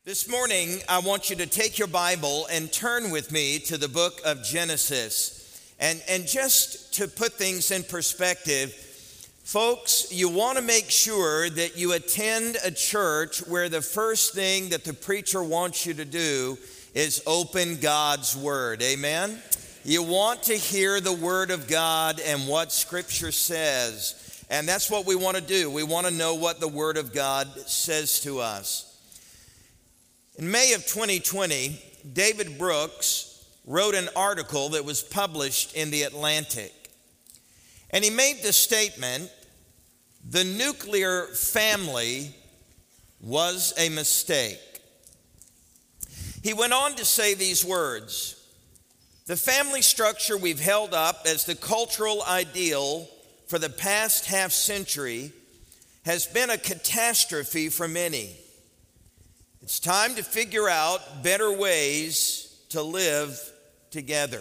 This morning, I want you to take your Bible and turn with me to the book of Genesis. And just to put things in perspective, folks, you want to make sure that you attend a church where the first thing that the preacher wants you to do is open God's Word. Amen? You want to hear the Word of God and what Scripture says. And that's what we want to do. We want to know what the Word of God says to us. In May of 2020, David Brooks wrote an article that was published in The Atlantic. And he made the statement, the nuclear family was a mistake. He went on to say these words, the family structure we've held up as the cultural ideal for the past half century has been a catastrophe for many. It's time to figure out better ways to live together.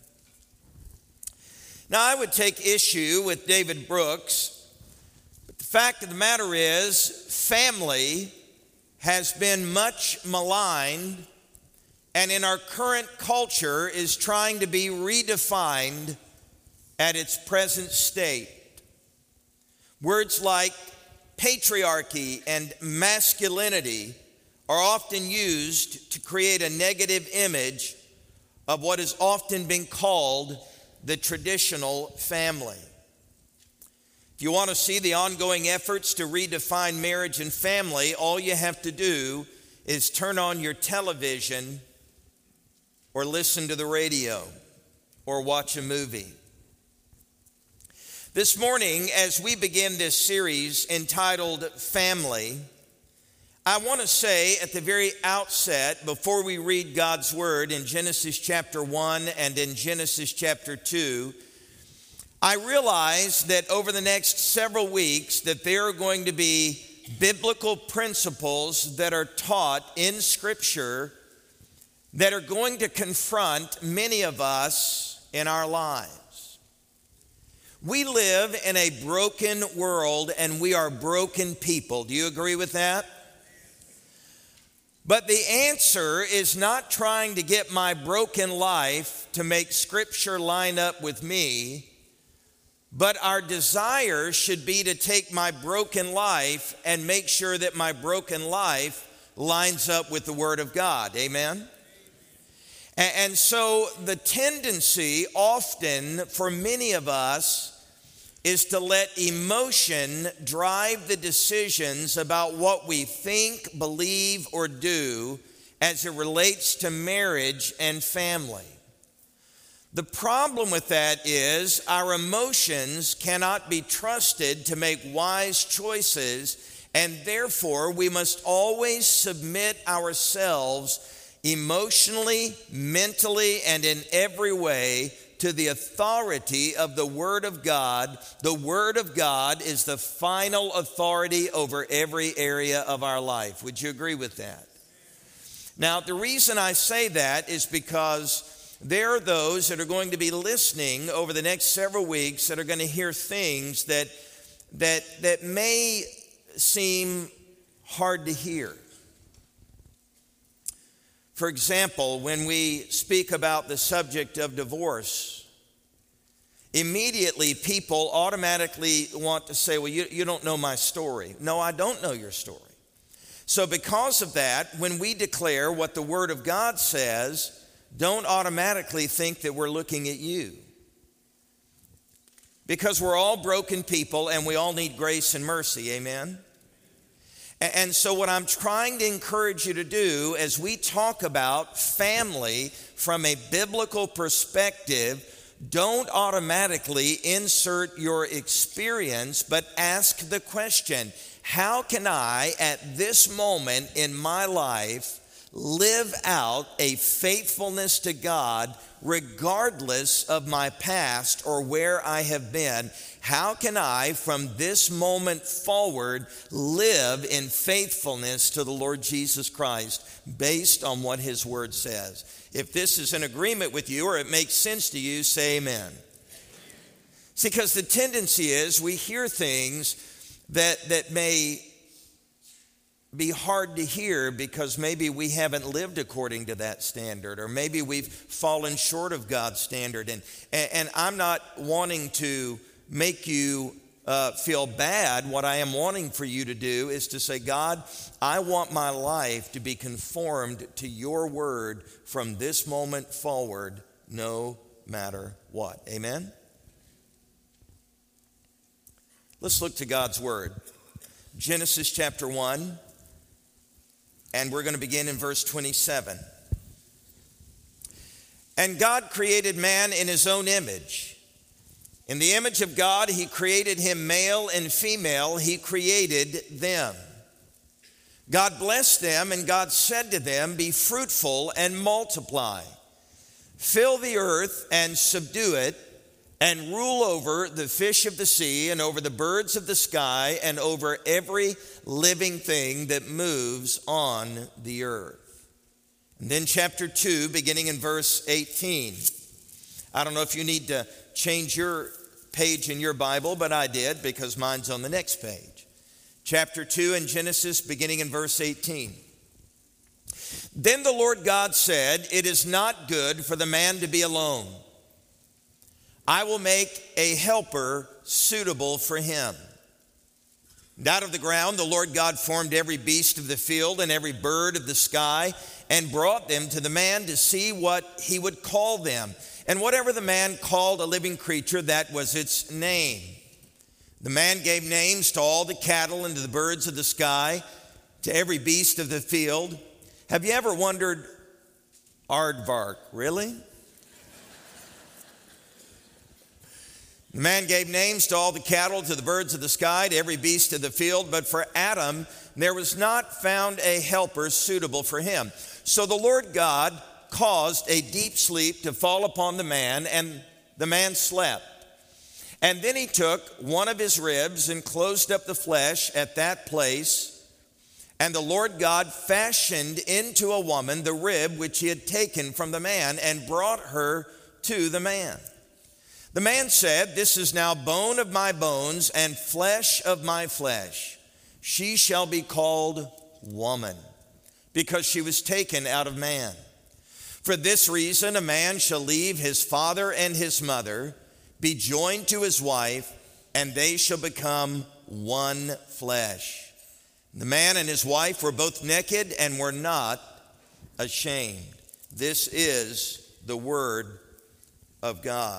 Now, I would take issue with David Brooks, but the fact of the matter is, family has been much maligned and in our current culture is trying to be redefined at its present state. Words like patriarchy and masculinity are often used to create a negative image of what has often been called the traditional family. If you want to see the ongoing efforts to redefine marriage and family, all you have to do is turn on your television or listen to the radio or watch a movie. This morning, as we begin this series entitled Family, I want to say at the very outset, before we read God's Word in Genesis chapter 1 and in Genesis chapter 2, I realize that over the next several weeks that there are going to be biblical principles that are taught in Scripture that are going to confront many of us in our lives. We live in a broken world and we are broken people. Do you agree with that? But the answer is not trying to get my broken life to make Scripture line up with me, but our desire should be to take my broken life and make sure that my broken life lines up with the Word of God. Amen? And so the tendency often for many of us is to let emotion drive the decisions about what we think, believe, or do as it relates to marriage and family. The problem with that is our emotions cannot be trusted to make wise choices, and therefore we must always submit ourselves emotionally, mentally, and in every way to the authority of the Word of God. The Word of God is the final authority over every area of our life. Would you agree with that? Now, the reason I say that is because there are those that are going to be listening over the next several weeks that are going to hear things that may seem hard to hear. For example, when we speak about the subject of divorce, immediately people automatically want to say, well, you don't know my story. No, I don't know your story. So because of that, when we declare what the Word of God says, don't automatically think that we're looking at you. Because we're all broken people and we all need grace and mercy, amen? And so what I'm trying to encourage you to do as we talk about family from a biblical perspective, don't automatically insert your experience, but ask the question, how can I at this moment in my life live out a faithfulness to God regardless of my past or where I have been? How can I, from this moment forward, live in faithfulness to the Lord Jesus Christ based on what His Word says? If this is in agreement with you or it makes sense to you, say amen. See, because the tendency is we hear things that may be hard to hear because maybe we haven't lived according to that standard, or maybe we've fallen short of God's standard. And I'm not wanting to make you feel bad. What I am wanting for you to do is to say, God, I want my life to be conformed to your word from this moment forward, no matter what. Amen? Let's look to God's word. Genesis chapter 1, and we're going to begin in verse 27. And God created man in his own image. In the image of God, he created him, male and female, he created them. God blessed them, and God said to them, be fruitful and multiply. Fill the earth and subdue it, and rule over the fish of the sea, and over the birds of the sky, and over every living thing that moves on the earth. And then chapter 2, beginning in verse 18. I don't know if you need to change your page in your Bible, but I did because mine's on the next page. Chapter 2 in Genesis, beginning in verse 18. Then the Lord God said, it is not good for the man to be alone. I will make a helper suitable for him. And out of the ground the Lord God formed every beast of the field and every bird of the sky, and brought them to the man to see what he would call them. And whatever the man called a living creature, that was its name. The man gave names to all the cattle and to the birds of the sky, to every beast of the field. Have you ever wondered, aardvark, really? The man gave names to all the cattle, to the birds of the sky, to every beast of the field. But for Adam, there was not found a helper suitable for him. So the Lord God caused a deep sleep to fall upon the man, and the man slept. And then he took one of his ribs and closed up the flesh at that place. And the Lord God fashioned into a woman the rib which he had taken from the man, and brought her to the man. The man said, this is now bone of my bones and flesh of my flesh. She shall be called woman, because she was taken out of man. For this reason, a man shall leave his father and his mother, be joined to his wife, and they shall become one flesh. The man and his wife were both naked and were not ashamed. This is the word of God.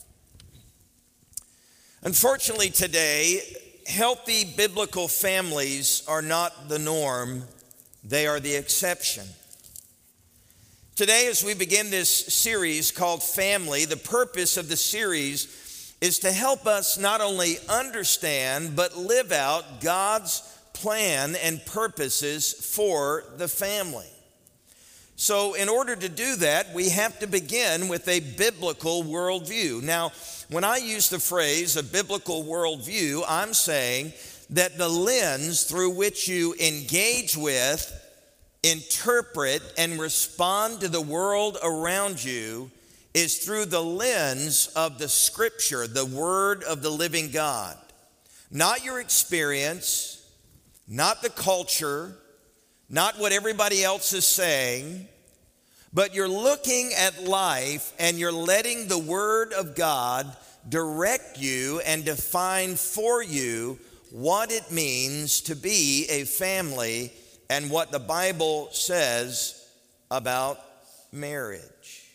Unfortunately today, healthy biblical families are not the norm, they are the exception. Today, as we begin this series called Family, the purpose of the series is to help us not only understand, but live out God's plan and purposes for the family. So in order to do that, we have to begin with a biblical worldview. Now, when I use the phrase a biblical worldview, I'm saying that the lens through which you engage with, interpret, and respond to the world around you is through the lens of the Scripture, the Word of the living God. Not your experience, not the culture, not what everybody else is saying, but you're looking at life and you're letting the Word of God direct you and define for you what it means to be a family and what the Bible says about marriage.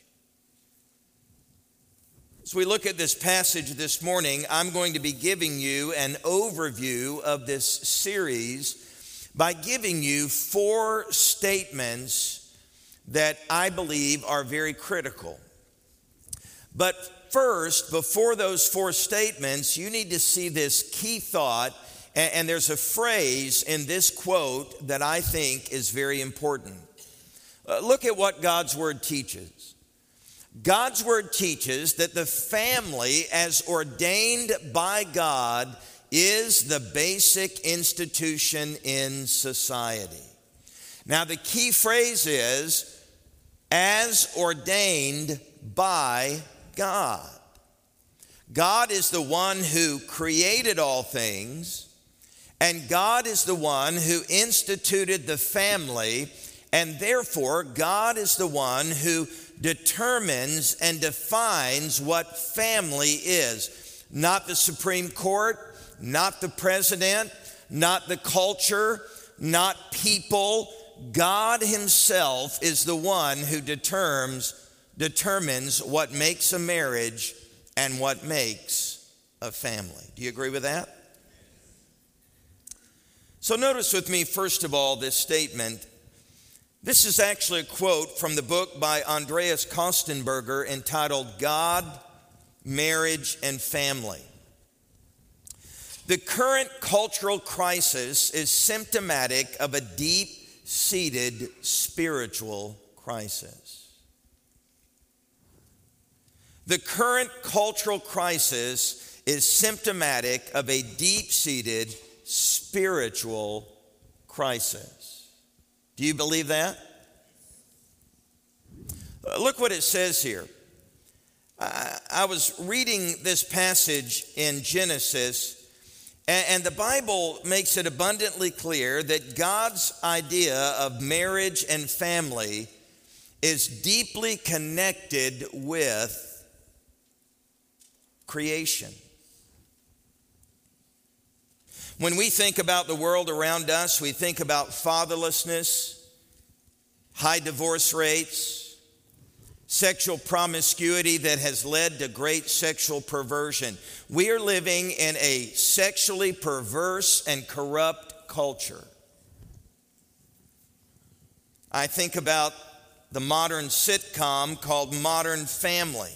As we look at this passage this morning, I'm going to be giving you an overview of this series by giving you 4 statements that I believe are very critical. But first, before those 4 statements, you need to see this key thought, and there's a phrase in this quote that I think is very important. Look at what God's Word teaches. God's Word teaches that the family, as ordained by God, is the basic institution in society. Now, the key phrase is, as ordained by God. God is the one who created all things, And God is the one who instituted the family, and therefore God is the one who determines and defines what family is. Not the Supreme Court, not the president, not the culture, not people. God himself is the one who determines what makes a marriage and what makes a family. Do you agree with that? So notice with me, first of all, this statement. This is actually a quote from the book by Andreas Kostenberger entitled God, Marriage, and Family. The current cultural crisis is symptomatic of a deep-seated spiritual crisis. The current cultural crisis is symptomatic of a deep-seated spiritual crisis. Do you believe that? Look what it says here. I was reading this passage in Genesis, and the Bible makes it abundantly clear that God's idea of marriage and family is deeply connected with creation. When we think about the world around us, we think about fatherlessness, high divorce rates, sexual promiscuity that has led to great sexual perversion. We are living in a sexually perverse and corrupt culture. I think about the modern sitcom called Modern Family.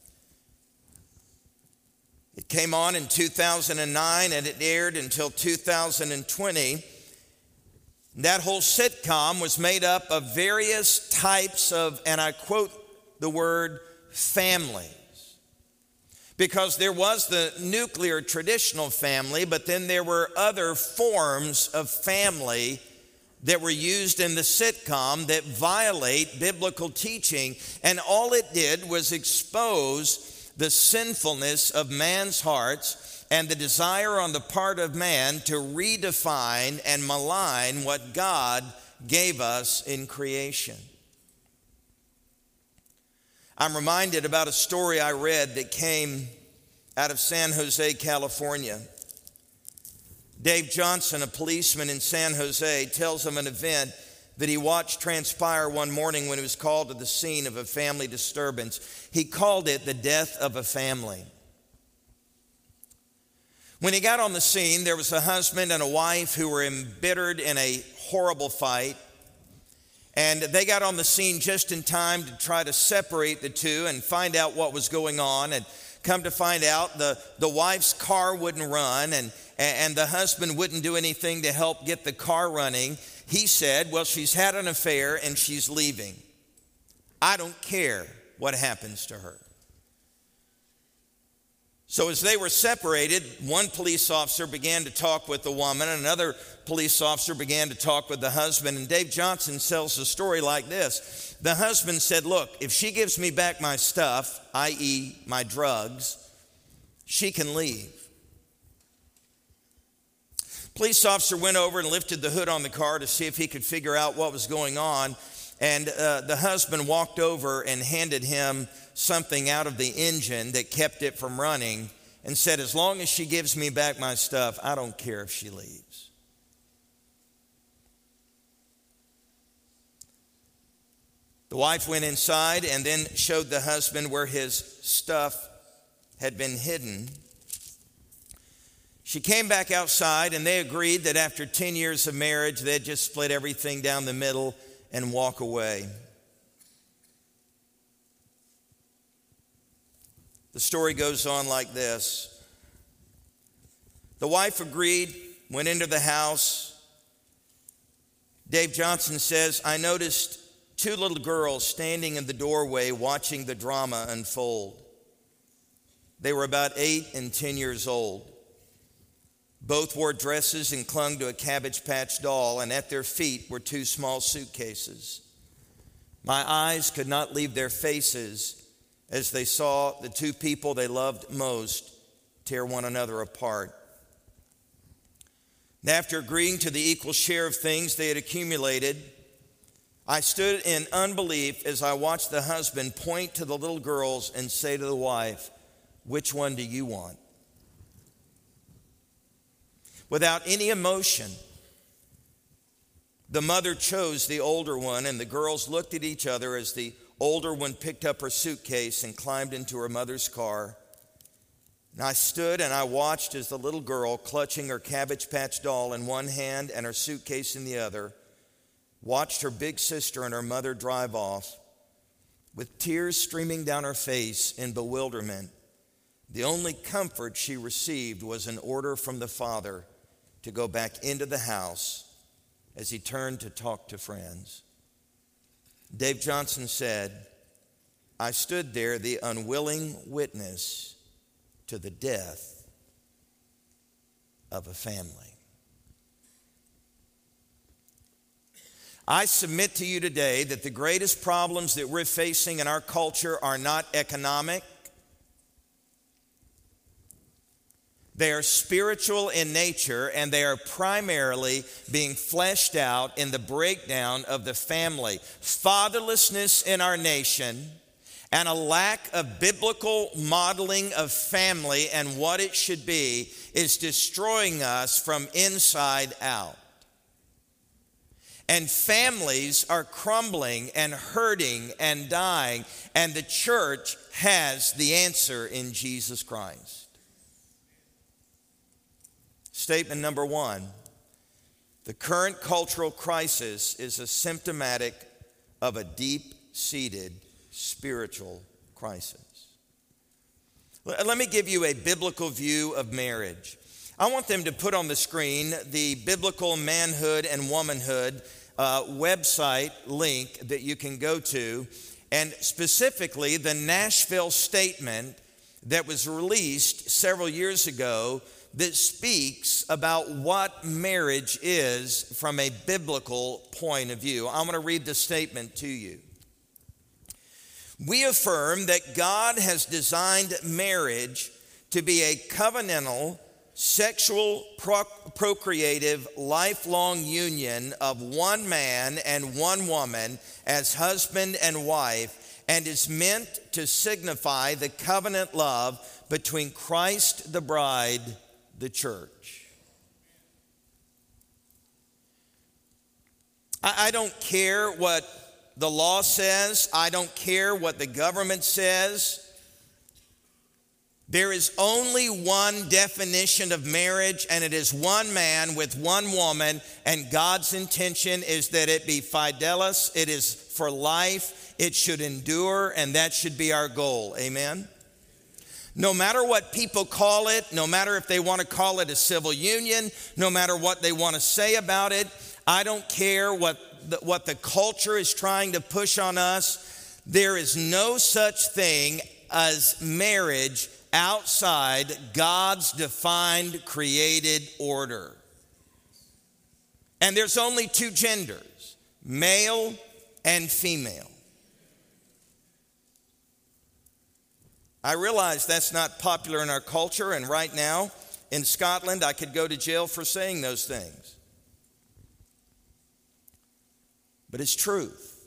It came on in 2009 and it aired until 2020. That whole sitcom was made up of various types of, and I quote the word, families. Because there was the nuclear traditional family, but then there were other forms of family that were used in the sitcom that violate biblical teaching. And all it did was expose the sinfulness of man's hearts and the desire on the part of man to redefine and malign what God gave us in creation. I'm reminded about a story I read that came out of San Jose, California. Dave Johnson, a policeman in San Jose, tells of an event that he watched transpire one morning when he was called to the scene of a family disturbance. He called it the death of a family. When he got on the scene, there was a husband and a wife who were embittered in a horrible fight. And they got on the scene just in time to try to separate the two and find out what was going on. And come to find out, the wife's car wouldn't run, and the husband wouldn't do anything to help get the car running. He said, well, she's had an affair and she's leaving. I don't care what happens to her. So as they were separated, one police officer began to talk with the woman, and another police officer began to talk with the husband. And Dave Johnson tells the story like this. The husband said, look, if she gives me back my stuff, i.e. my drugs, she can leave. Police officer went over and lifted the hood on the car to see if he could figure out what was going on. And the husband walked over and handed him something out of the engine that kept it from running and said, as long as she gives me back my stuff, I don't care if she leaves. The wife went inside and then showed the husband where his stuff had been hidden. She came back outside and they agreed that after 10 years of marriage, they'd just split everything down the middle and walk away. The story goes on like this. The wife agreed, went into the house. Dave Johnson says, I noticed two little girls standing in the doorway watching the drama unfold. They were about 8 and 10 years old. Both wore dresses and clung to a Cabbage Patch doll, and at their feet were 2 small suitcases. My eyes could not leave their faces as they saw the 2 people they loved most tear one another apart. After agreeing to the equal share of things they had accumulated, I stood in unbelief as I watched the husband point to the little girls and say to the wife, "Which one do you want?" Without any emotion, the mother chose the older one, and the girls looked at each other as the older one picked up her suitcase and climbed into her mother's car. And I stood and I watched as the little girl, clutching her Cabbage Patch doll in one hand and her suitcase in the other, watched her big sister and her mother drive off with tears streaming down her face in bewilderment. The only comfort she received was an order from the father to go back into the house as he turned to talk to friends. Dave Johnson said, "I stood there, the unwilling witness to the death of a family." I submit to you today that the greatest problems that we're facing in our culture are not economic. They are spiritual in nature, and they are primarily being fleshed out in the breakdown of the family. Fatherlessness in our nation and a lack of biblical modeling of family and what it should be is destroying us from inside out. And families are crumbling and hurting and dying, and the church has the answer in Jesus Christ. Statement number one: the current cultural crisis is a symptomatic of a deep-seated spiritual crisis. Let me give you a biblical view of marriage. I want them to put on the screen the Biblical Manhood and Womanhood website link that you can go to, and specifically the Nashville Statement that was released several years ago that speaks about what marriage is from a biblical point of view. I'm going to read the statement to you. We affirm that God has designed marriage to be a covenantal, sexual, procreative, lifelong union of one man and one woman as husband and wife, and is meant to signify the covenant love between Christ, the bride, the church. I don't care what the law says. I don't care what the government says. There is only one definition of marriage, and it is one man with one woman, and God's intention is that it be fidelis. It is for life. It should endure, and that should be our goal. Amen? No matter what people call it, no matter if they want to call it a civil union, no matter what they want to say about it, I don't care what the culture is trying to push on us. There is no such thing as marriage outside God's defined created order. And there's only two genders, male and female. I realize that's not popular in our culture, and right now in Scotland I could go to jail for saying those things. But it's truth.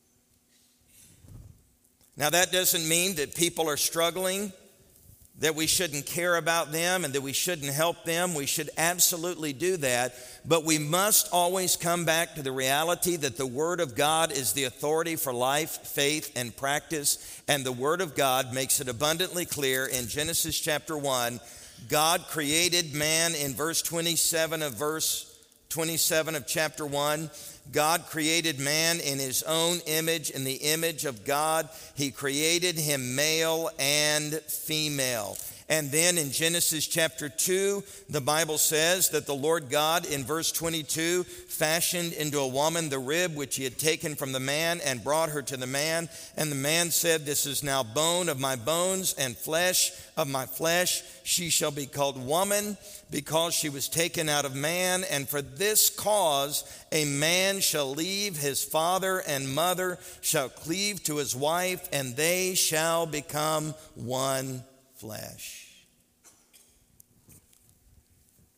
Now, that doesn't mean that people are struggling, that we shouldn't care about them and that we shouldn't help them. We should absolutely do that. But we must always come back to the reality that the Word of God is the authority for life, faith, and practice. And the Word of God makes it abundantly clear in Genesis chapter 1. God created man in verse 27 of chapter 1. God created man in his own image. In the image of God, he created him male and female. And then in Genesis chapter 2, the Bible says that the Lord God, in verse 22, fashioned into a woman the rib which he had taken from the man and brought her to the man. And the man said, "This is now bone of my bones and flesh of my flesh. She shall be called woman, because she was taken out of man. And for this cause a man shall leave his father and mother, shall cleave to his wife, and they shall become one flesh."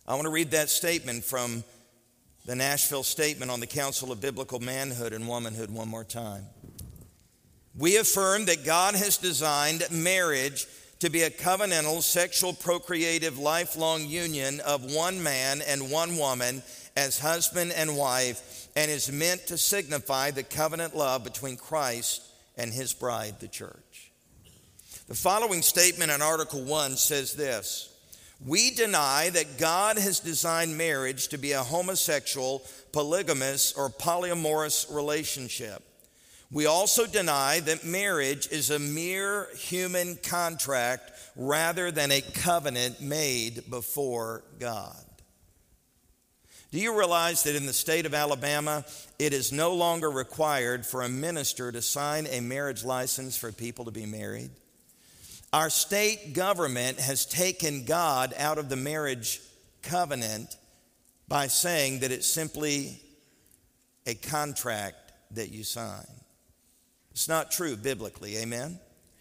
I want to read that statement from the Nashville Statement on the Council of Biblical Manhood and Womanhood one more time. We affirm that God has designed marriage to be a covenantal, sexual, procreative, lifelong union of one man and one woman as husband and wife, and is meant to signify the covenant love between Christ and his bride, the church. The following statement in Article 1 says this: we deny that God has designed marriage to be a homosexual, polygamous, or polyamorous relationship. We also deny that marriage is a mere human contract rather than a covenant made before God. Do you realize that in the state of Alabama, it is no longer required for a minister to sign a marriage license for people to be married? Our state government has taken God out of the marriage covenant by saying that it's simply a contract that you sign. It's not true biblically, amen?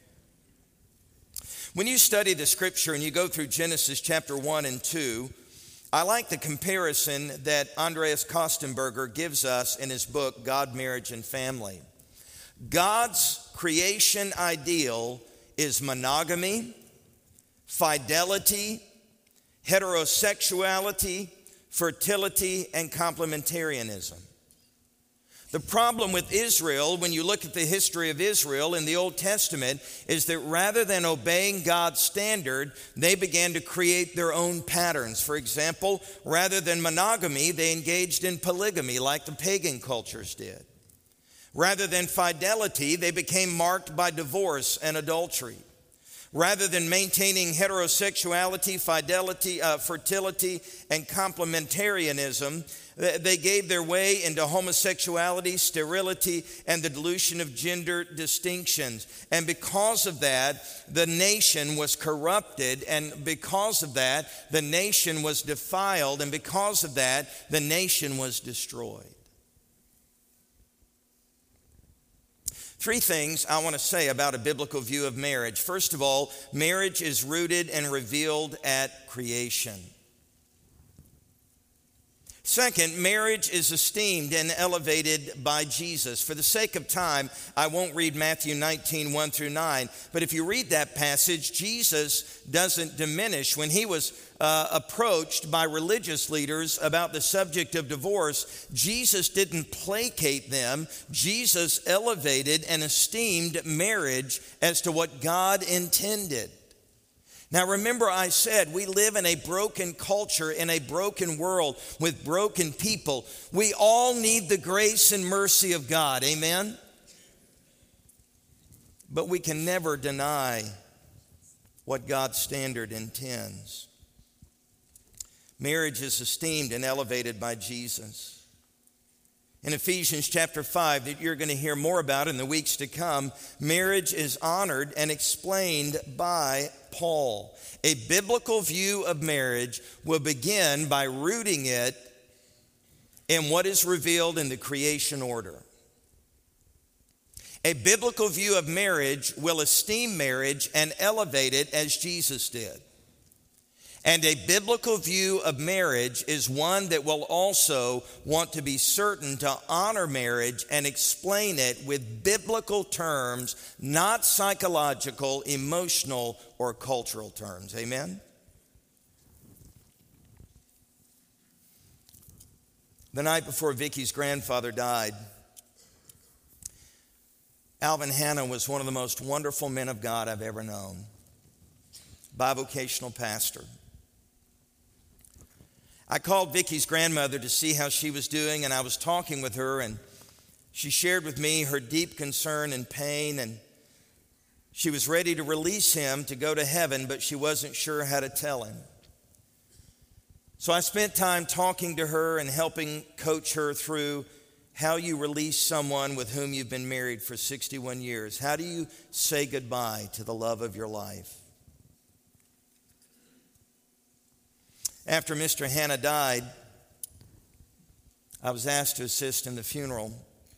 When you study the scripture and you go through Genesis chapter 1 and 2, I like the comparison that Andreas Kostenberger gives us in his book, God, Marriage, and Family. God's creation ideal is monogamy, fidelity, heterosexuality, fertility, and complementarianism. The problem with Israel, when you look at the history of Israel in the Old Testament, is that rather than obeying God's standard, they began to create their own patterns. For example, rather than monogamy, they engaged in polygamy like the pagan cultures did. Rather than fidelity, they became marked by divorce and adultery. Rather than maintaining heterosexuality, fidelity, fertility, and complementarianism, they gave their way into homosexuality, sterility, and the dilution of gender distinctions. And because of that, the nation was corrupted, and because of that, the nation was defiled, and because of that, the nation was destroyed. Three things I want to say about a biblical view of marriage. First of all, marriage is rooted and revealed at creation. Second, marriage is esteemed and elevated by Jesus. For the sake of time, I won't read Matthew 19, 1 through 9. But if you read that passage, Jesus doesn't diminish. When he was approached by religious leaders about the subject of divorce, Jesus didn't placate them. Jesus elevated and esteemed marriage as to what God intended. Now remember, I said we live in a broken culture, in a broken world with broken people. We all need the grace and mercy of God, amen? But we can never deny what God's standard intends. Marriage is esteemed and elevated by Jesus. In Ephesians chapter 5, that you're going to hear more about in the weeks to come, marriage is honored and explained by Paul. A biblical view of marriage will begin by rooting it in what is revealed in the creation order. A biblical view of marriage will esteem marriage and elevate it as Jesus did. And a biblical view of marriage is one that will also want to be certain to honor marriage and explain it with biblical terms, not psychological, emotional, or cultural terms. Amen? The night before Vicky's grandfather died, Alvin Hanna was one of the most wonderful men of God I've ever known. Bivocational pastor. I called Vicky's grandmother to see how she was doing, and I was talking with her, and she shared with me her deep concern and pain, and she was ready to release him to go to heaven, but she wasn't sure how to tell him. So I spent time talking to her and helping coach her through how you release someone with whom you've been married for 61 years. How do you say goodbye to the love of your life? After Mr. Hanna died, I was asked to assist in the funeral.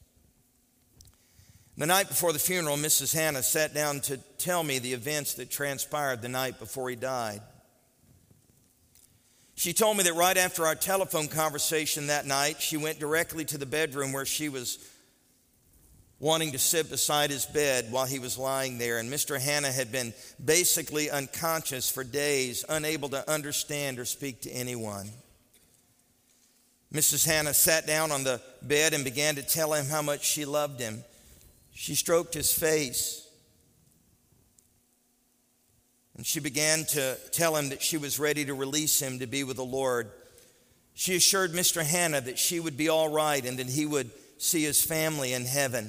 The night before the funeral, Mrs. Hanna sat down to tell me the events that transpired the night before he died. She told me that right after our telephone conversation that night, she went directly to the bedroom where she was wanting to sit beside his bed while he was lying there. And Mr. Hanna had been basically unconscious for days, unable to understand or speak to anyone. Mrs. Hanna sat down on the bed and began to tell him how much she loved him. She stroked his face, and she began to tell him that she was ready to release him to be with the Lord. She assured Mr. Hanna that she would be all right and that he would see his family in heaven.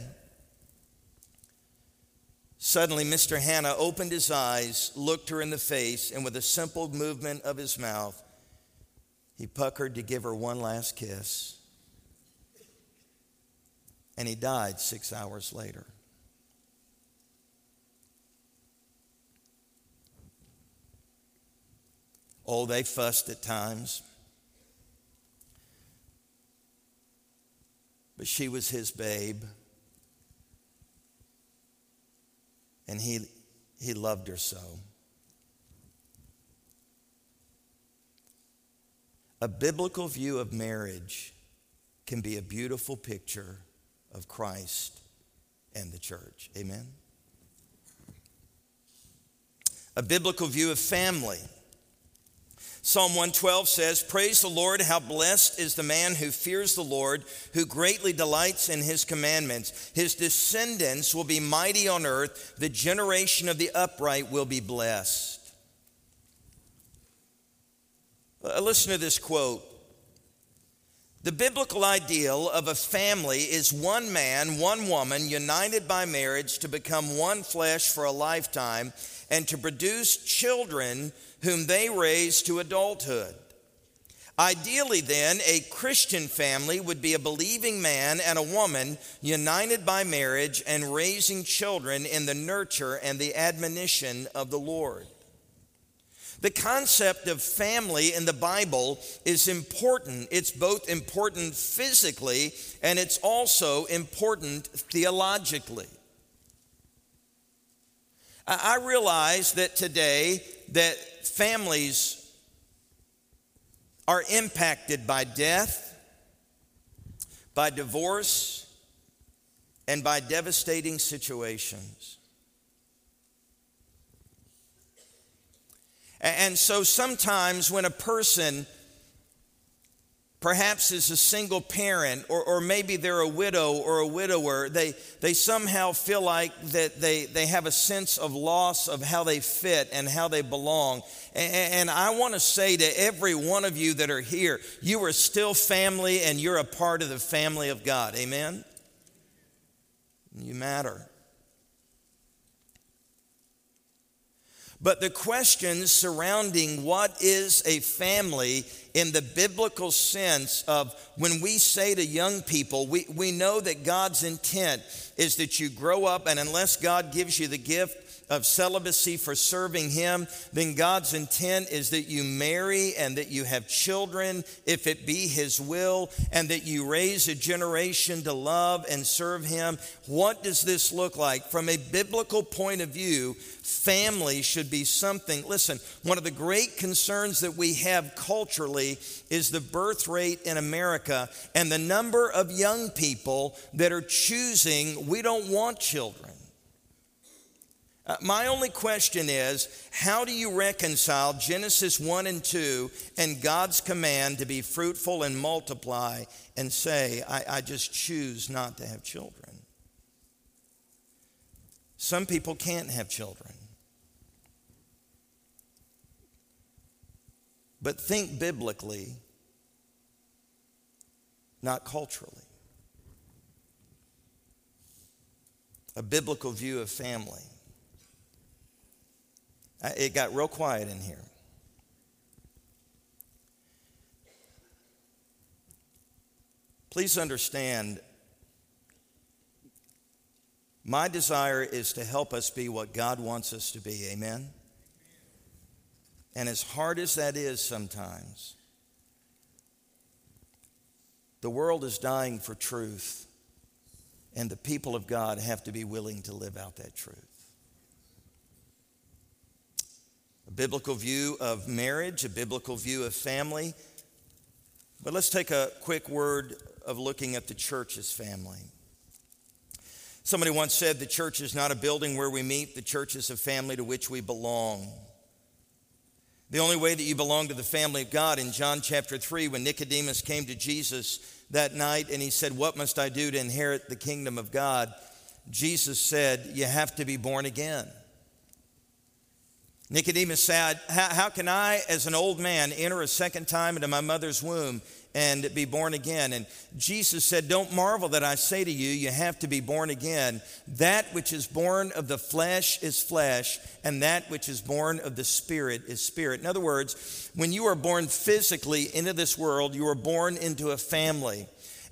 Suddenly, Mr. Hanna opened his eyes, looked her in the face, and with a simple movement of his mouth, he puckered to give her one last kiss. And he died 6 hours later. Oh, they fussed at times. But she was his babe. And he loved her so. A biblical view of marriage can be a beautiful picture of Christ and the church. Amen? A biblical view of family. Psalm 112 says, "Praise the Lord, how blessed is the man who fears the Lord, who greatly delights in his commandments. His descendants will be mighty on earth. The generation of the upright will be blessed." Listen to this quote. The biblical ideal of a family is one man, one woman, united by marriage to become one flesh for a lifetime and to produce children whom they raise to adulthood. Ideally, then, a Christian family would be a believing man and a woman united by marriage and raising children in the nurture and the admonition of the Lord. The concept of family in the Bible is important. It's both important physically and it's also important theologically. I realize that today that families are impacted by death, by divorce, and by devastating situations. And so sometimes when a person perhaps is a single parent, or maybe they're a widow or a widower, they somehow feel like that they have a sense of loss of how they fit and how they belong. And I want to say to every one of you that are here, you are still family and you're a part of the family of God. Amen? You matter. But the questions surrounding what is a family in the biblical sense of when we say to young people, we know that God's intent is that you grow up, and unless God gives you the gift of celibacy for serving Him, then God's intent is that you marry and that you have children, if it be His will, and that you raise a generation to love and serve Him. What does this look like? From a biblical point of view, family should be something. Listen, one of the great concerns that we have culturally is the birth rate in America and the number of young people that are choosing, we don't want children. My only question is, how do you reconcile Genesis 1 and 2 and God's command to be fruitful and multiply and say, I just choose not to have children? Some people can't have children. But think biblically, not culturally. A biblical view of family. It got real quiet in here. Please understand, my desire is to help us be what God wants us to be. Amen? And as hard as that is sometimes, the world is dying for truth, and the people of God have to be willing to live out that truth. A biblical view of marriage, a biblical view of family. But let's take a quick word of looking at the church as family. Somebody once said the church is not a building where we meet, the church is a family to which we belong. The only way that you belong to the family of God, in John chapter 3, when Nicodemus came to Jesus that night and he said, "What must I do to inherit the kingdom of God?" Jesus said, "You have to be born again." Nicodemus said, how can I, as an old man, enter a second time into my mother's womb and be born again? And Jesus said, "Don't marvel that I say to you, you have to be born again. That which is born of the flesh is flesh, and that which is born of the Spirit is spirit." In other words, when you are born physically into this world, you are born into a family.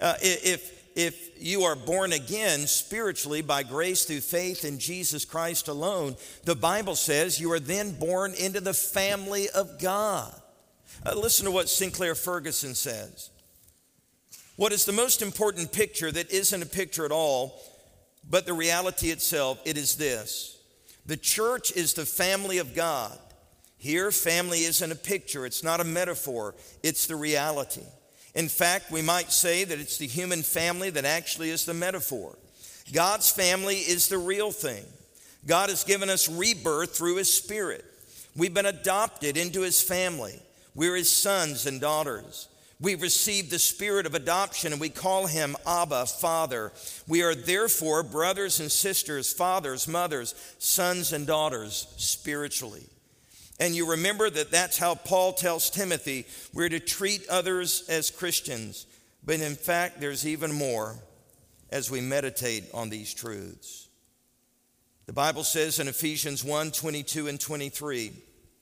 If you are born again spiritually by grace through faith in Jesus Christ alone, the Bible says you are then born into the family of God. Listen to what Sinclair Ferguson says. What is the most important picture that isn't a picture at all, but the reality itself? It is this: the church is the family of God. Here, family isn't a picture, it's not a metaphor, it's the reality. In fact, we might say that it's the human family that actually is the metaphor. God's family is the real thing. God has given us rebirth through His Spirit. We've been adopted into His family. We're His sons and daughters. We've received the spirit of adoption and we call Him Abba, Father. We are therefore brothers and sisters, fathers, mothers, sons and daughters spiritually. And you remember that that's how Paul tells Timothy we're to treat others as Christians. But in fact, there's even more as we meditate on these truths. The Bible says in Ephesians 1:22 and 23,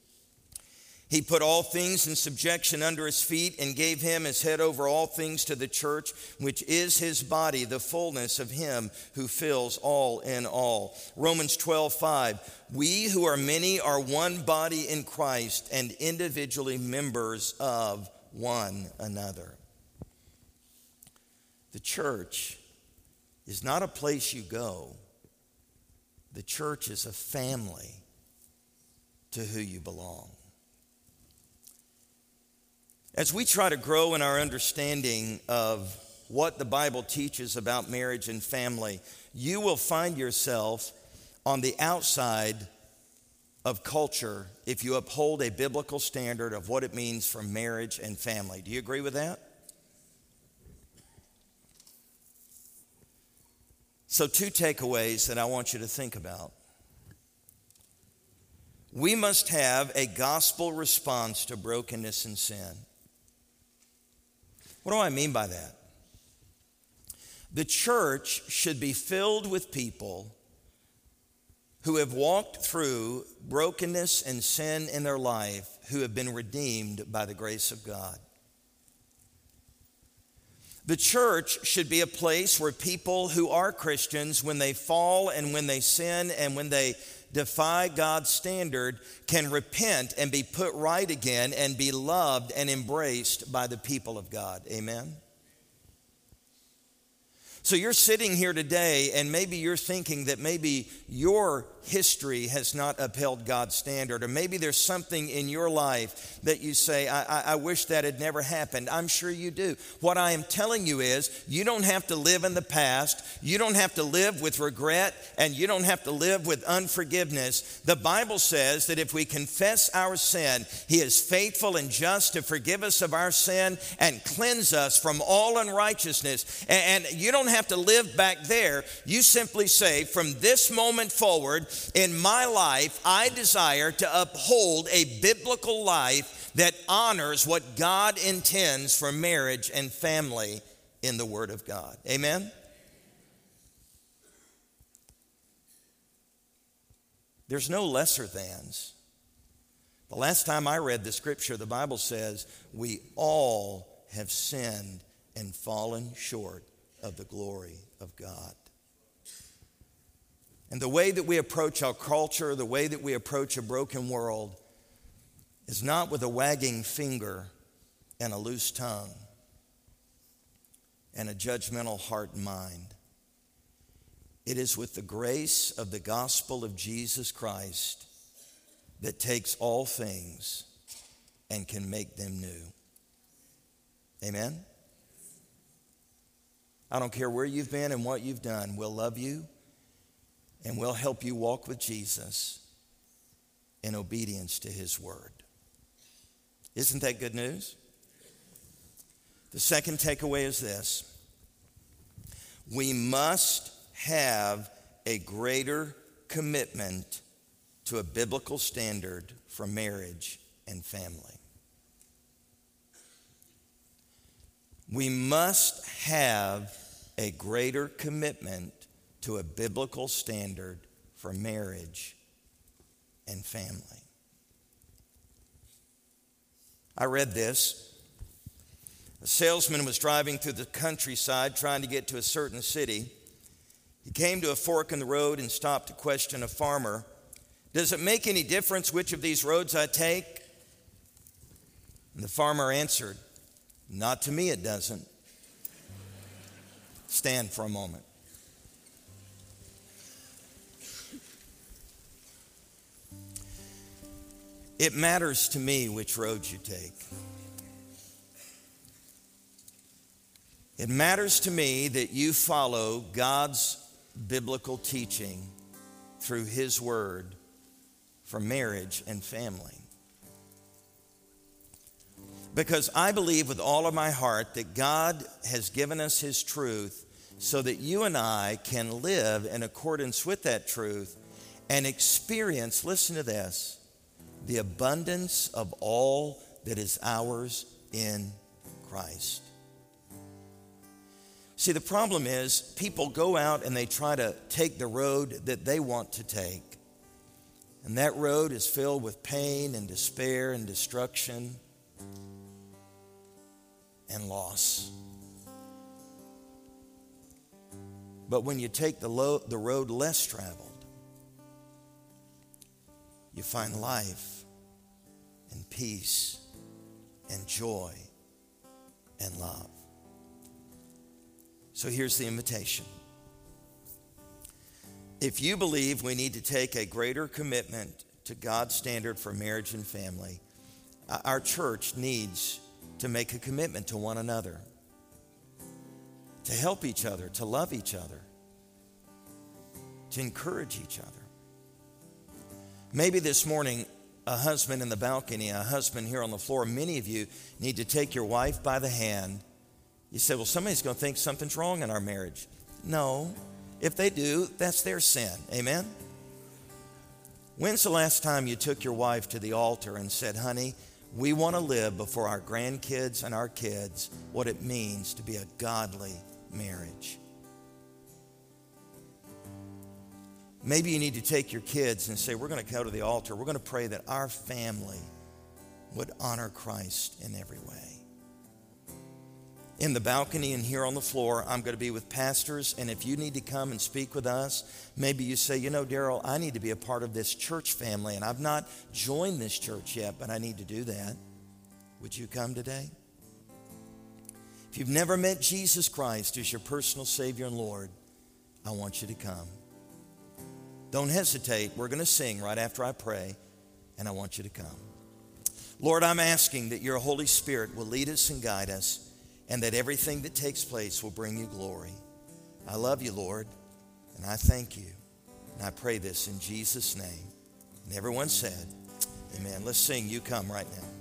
He put all things in subjection under His feet and gave Him as head over all things to the church, which is His body, the fullness of Him who fills all in all. Romans 12:5, we who are many are one body in Christ and individually members of one another. The church is not a place you go. The church is a family to who you belong. As we try to grow in our understanding of what the Bible teaches about marriage and family, you will find yourself on the outside of culture if you uphold a biblical standard of what it means for marriage and family. Do you agree with that? So 2 takeaways that I want you to think about. We must have a gospel response to brokenness and sin. What do I mean by that? The church should be filled with people who have walked through brokenness and sin in their life, who have been redeemed by the grace of God. The church should be a place where people who are Christians, when they fall and when they sin and when they defy God's standard, can repent and be put right again and be loved and embraced by the people of God. Amen? So you're sitting here today and maybe you're thinking that maybe your history has not upheld God's standard, or maybe there's something in your life that you say, I wish that had never happened. I'm sure you do. What I am telling you is you don't have to live in the past. You don't have to live with regret, and you don't have to live with unforgiveness. The Bible says that if we confess our sin, He is faithful and just to forgive us of our sin and cleanse us from all unrighteousness. And you don't have to live back there. You simply say, from this moment forward, in my life, I desire to uphold a biblical life that honors what God intends for marriage and family in the Word of God. Amen? There's no lesser thans. The last time I read the scripture, the Bible says we all have sinned and fallen short of the glory of God. And the way that we approach our culture, the way that we approach a broken world, is not with a wagging finger and a loose tongue and a judgmental heart and mind. It is with the grace of the gospel of Jesus Christ that takes all things and can make them new. Amen? I don't care where you've been and what you've done. We'll love you and we'll help you walk with Jesus in obedience to his word. Isn't that good news? The second takeaway is this. We must have a greater commitment to a biblical standard for marriage and family. We must have a greater commitment to a biblical standard for marriage and family. I read this. A salesman was driving through the countryside trying to get to a certain city. He came to a fork in the road and stopped to question a farmer, "Does it make any difference which of these roads I take?" And the farmer answered, "Not to me it doesn't." Stand for a moment. It matters to me which road you take. It matters to me that you follow God's biblical teaching through his word for marriage and family. Because I believe with all of my heart that God has given us his truth so that you and I can live in accordance with that truth and experience, listen to this, the abundance of all that is ours in Christ. See, the problem is people go out and they try to take the road that they want to take. And that road is filled with pain and despair and destruction and loss. But when you take the road less traveled, you find life and peace and joy and love. So here's the invitation. If you believe we need to take a greater commitment to God's standard for marriage and family, our church needs to make a commitment to one another, to help each other, to love each other, to encourage each other. Maybe this morning, a husband in the balcony, a husband here on the floor, many of you need to take your wife by the hand. You say, well, somebody's going to think something's wrong in our marriage. No. If they do, that's their sin. Amen? When's the last time you took your wife to the altar and said, honey, we want to live before our grandkids and our kids what it means to be a godly marriage? Maybe you need to take your kids and say, we're going to go to the altar. We're going to pray that our family would honor Christ in every way. In the balcony and here on the floor, I'm going to be with pastors, and if you need to come and speak with us, maybe you say, you know, Daryl, I need to be a part of this church family, and I've not joined this church yet, but I need to do that. Would you come today? If you've never met Jesus Christ as your personal Savior and Lord, I want you to come. Don't hesitate. We're going to sing right after I pray, and I want you to come. Lord, I'm asking that your Holy Spirit will lead us and guide us, and that everything that takes place will bring you glory. I love you, Lord, and I thank you. And I pray this in Jesus' name. And everyone said, amen. Let's sing, You Come, right now.